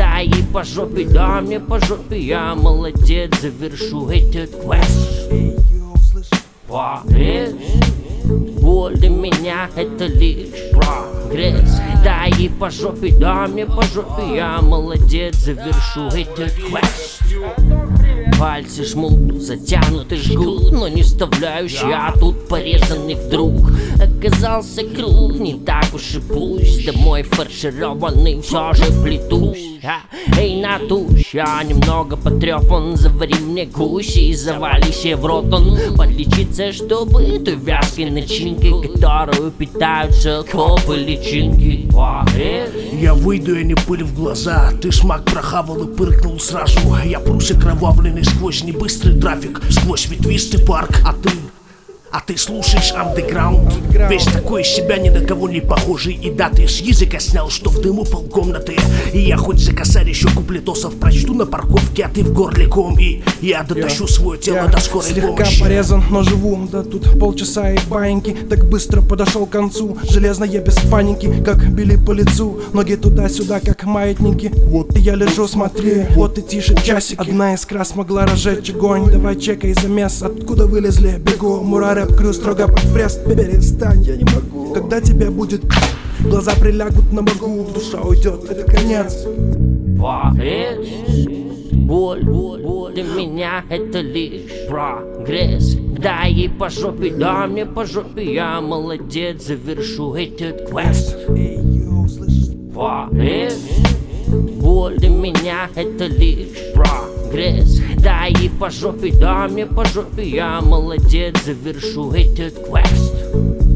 дай ей по жопе, да мне по жопе, я молодец, завершу этот квест. Прогресс, боль для меня это лишь прогресс. Дай ей по жопе, да мне по жопе, я молодец, завершу этот квест. Пальцы жмут, затянуты жгут, но не вставляющий, а тут порезанный вдруг. Оказался круг, не так уж и пусть, домой фаршированный все же плетусь. Эй, натусь, я немного потрепан, завари мне гуси и завали себе в рот он. Подлечиться, чтобы той вязкой начинкой, которую питаются копы личинки. Я выйду, я не пыль в глаза, ты шмак прохавал и пыркнул сразу. Я прусь окровавленный сквозь небыстрый трафик, сквозь ветвистый парк, а ты слушаешь андеграунд. Весь такой из себя ни на кого не похожий. И да, ты с языка снял, что в дыму полкомнаты. И я хоть за косарь еще куплетосов прочту на парковке, а ты в горле ком. И я дотащу свое тело до скорой слегка помощи. Слегка порезан, но живу, да тут полчаса и баиньки. Так быстро подошел к концу, железно я без паники, как били по лицу. Ноги туда-сюда, как маятники. Вот я лежу, смотри, вот и тише часики. Одна искра смогла разжечь огонь. Давай чекай замес, откуда вылезли, бегу. Мураре крю строго под пресс. Перестань, я не могу. Когда тебе будет, глаза прилягут на боку, душа уйдет, это конец. Прогресс, боль для меня это лишь прогресс. Дай ей по жопе, да мне по жопе, я молодец, завершу этот квест. Прогресс, боль для меня это лишь прогресс. Дай ей по жопе, да мне по жопе, я молодец, завершу этот квест.